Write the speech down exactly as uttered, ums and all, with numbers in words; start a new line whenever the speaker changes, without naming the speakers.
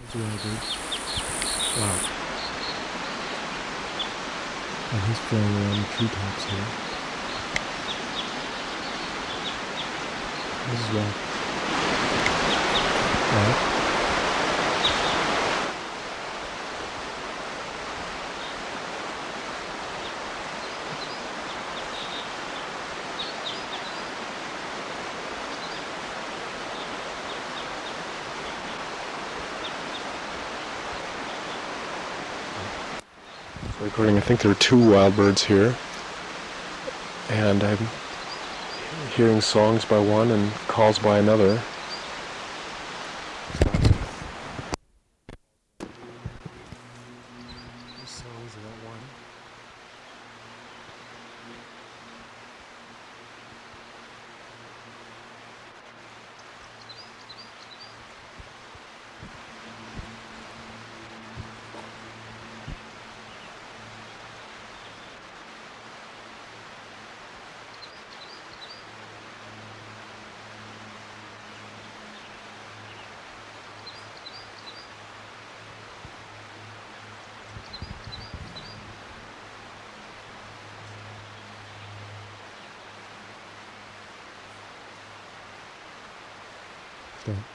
Those wildbirds. Wow. And he's flying around the treetops here. This is well. Wow. Recording, I think there are two wild birds here, and I'm hearing songs by one and calls by another. These songs are that one. Stop.